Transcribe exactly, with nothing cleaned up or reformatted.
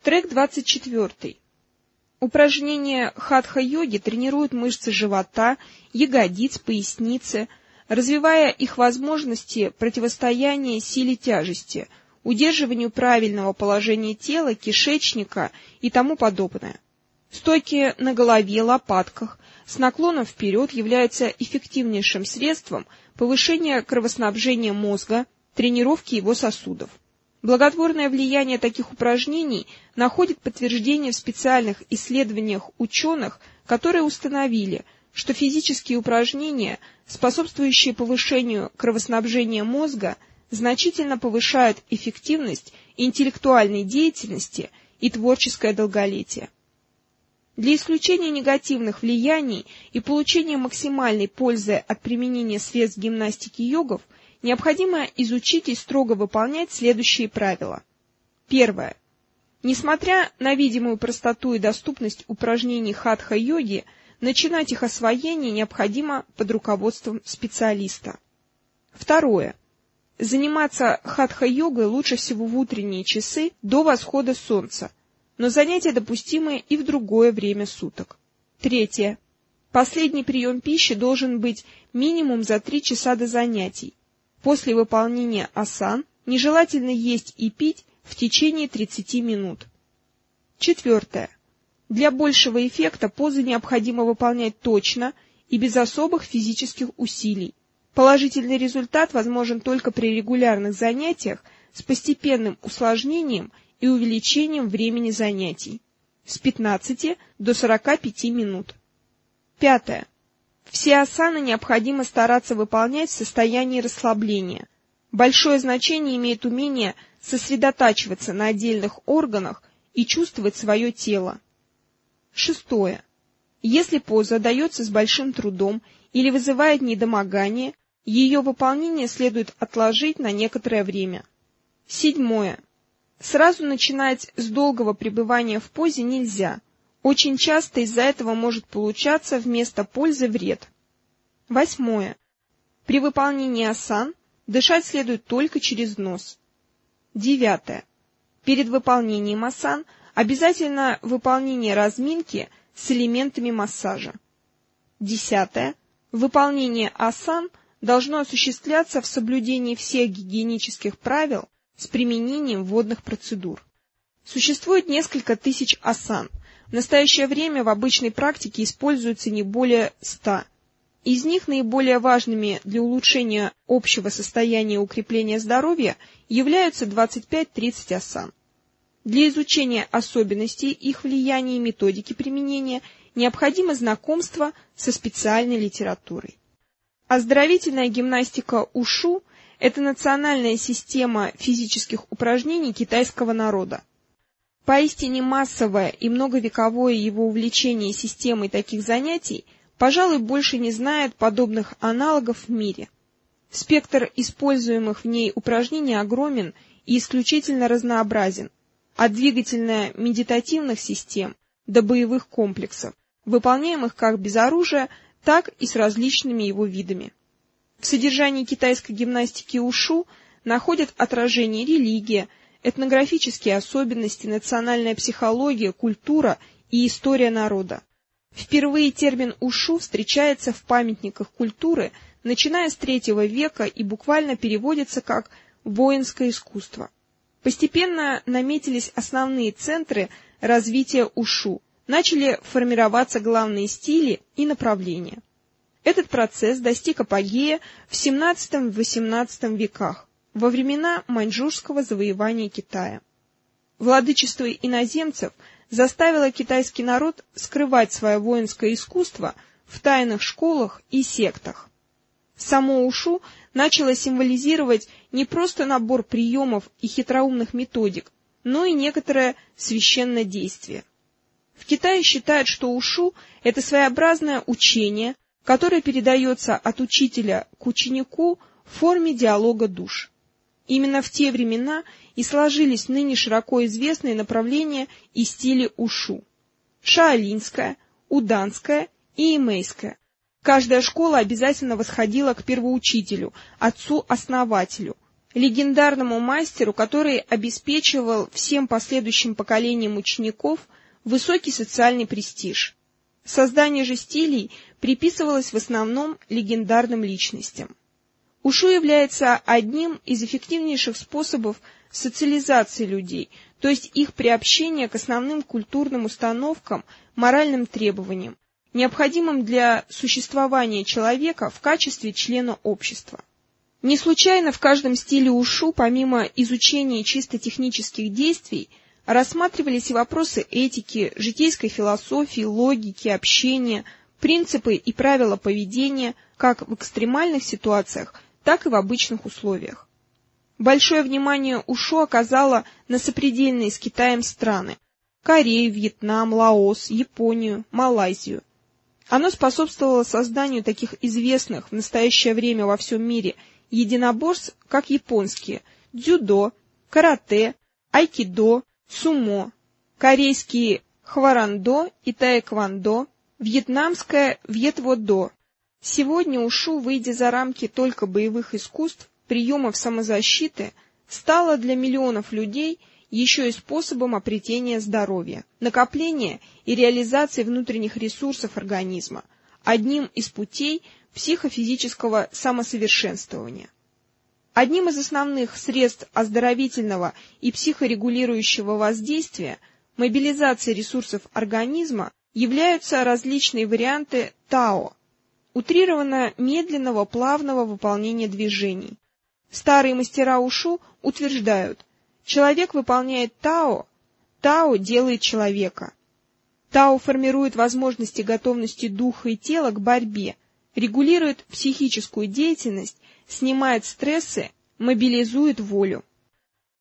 Трек двадцать четыре. Упражнения хатха-йоги тренируют мышцы живота, ягодиц, поясницы, развивая их возможности противостояния силе тяжести, удерживанию правильного положения тела, кишечника и тому подобное. Стойки на голове, лопатках, с наклоном вперед являются эффективнейшим средством повышения кровоснабжения мозга, тренировки его сосудов. Благотворное влияние таких упражнений находит подтверждение в специальных исследованиях ученых, которые установили, что физические упражнения, способствующие повышению кровоснабжения мозга, значительно повышают эффективность интеллектуальной деятельности и творческое долголетие. Для исключения негативных влияний и получения максимальной пользы от применения средств гимнастики йогов необходимо изучить и строго выполнять следующие правила. Первое. Несмотря на видимую простоту и доступность упражнений хатха-йоги, начинать их освоение необходимо под руководством специалиста. Второе. Заниматься хатха-йогой лучше всего в утренние часы до восхода солнца, но занятия допустимы и в другое время суток. Третье. Последний прием пищи должен быть минимум за три часа до занятий. После выполнения асан нежелательно есть и пить в течение тридцати минут. Четвертое. Для большего эффекта позы необходимо выполнять точно и без особых физических усилий. Положительный результат возможен только при регулярных занятиях с постепенным усложнением и увеличением времени занятий с пятнадцати до сорока пяти минут. Пятое. Все асаны необходимо стараться выполнять в состоянии расслабления. Большое значение имеет умение сосредотачиваться на отдельных органах и чувствовать свое тело. Шестое. Если поза дается с большим трудом или вызывает недомогание, ее выполнение следует отложить на некоторое время. Седьмое. Сразу начинать с долгого пребывания в позе нельзя. Очень часто из-за этого может получаться вместо пользы вред. Восьмое. При выполнении асан дышать следует только через нос. Девятое. Перед выполнением асан обязательно выполнение разминки с элементами массажа. Десятое. Выполнение асан должно осуществляться в соблюдении всех гигиенических правил с применением водных процедур. Существует несколько тысяч асан. В настоящее время в обычной практике используется не более ста. Из них наиболее важными для улучшения общего состояния и укрепления здоровья являются двадцать пять-тридцать асан. Для изучения особенностей их влияния и методики применения необходимо знакомство со специальной литературой. Оздоровительная гимнастика ушу – это национальная система физических упражнений китайского народа. Поистине массовое и многовековое его увлечение системой таких занятий, пожалуй, больше не знает подобных аналогов в мире. Спектр используемых в ней упражнений огромен и исключительно разнообразен, от двигательно-медитативных систем до боевых комплексов, выполняемых как без оружия, так и с различными его видами. В содержании китайской гимнастики ушу находят отражение религия, этнографические особенности, национальная психология, культура и история народа. Впервые термин ушу встречается в памятниках культуры, начиная с третьего века и буквально переводится как «воинское искусство». Постепенно наметились основные центры развития ушу, начали формироваться главные стили и направления. Этот процесс достиг апогея в семнадцатом-восемнадцатом веках, во времена маньчжурского завоевания Китая. Владычество иноземцев заставило китайский народ скрывать свое воинское искусство в тайных школах и сектах. Само ушу начало символизировать не просто набор приемов и хитроумных методик, но и некоторое священное действие. В Китае считают, что ушу – это своеобразное учение, которое передается от учителя к ученику в форме диалога душ. Именно в те времена и сложились ныне широко известные направления и стили ушу – шаолиньская, уданская и эмейская. Каждая школа обязательно восходила к первоучителю, отцу-основателю. легендарному мастеру, который обеспечивал всем последующим поколениям учеников высокий социальный престиж. Создание же стилей приписывалось в основном легендарным личностям. Ушу является одним из эффективнейших способов социализации людей, то есть их приобщения к основным культурным установкам, моральным требованиям, необходимым для существования человека в качестве члена общества. Не случайно в каждом стиле ушу, помимо изучения чисто технических действий, рассматривались и вопросы этики, житейской философии, логики, общения, принципы и правила поведения как в экстремальных ситуациях, так и в обычных условиях. Большое внимание ушу оказало на сопредельные с Китаем страны – Корею, Вьетнам, Лаос, Японию, Малайзию. Оно способствовало созданию таких известных в настоящее время во всем мире единоборств, как японские – дзюдо, карате, айкидо, сумо, корейские хварандо и таэквондо, вьетнамское вьетводо. Сегодня ушу, выйдя за рамки только боевых искусств, приемов самозащиты, стало для миллионов людей еще и способом обретения здоровья, накопления и реализации внутренних ресурсов организма, одним из путей психофизического самосовершенствования. Одним из основных средств оздоровительного и психорегулирующего воздействия, мобилизации ресурсов организма, являются различные варианты тао, утрированно медленного плавного выполнения движений. Старые мастера ушу утверждают, человек выполняет тао, тао делает человека. Тао формирует возможности готовности духа и тела к борьбе, регулирует психическую деятельность, снимает стрессы, мобилизует волю.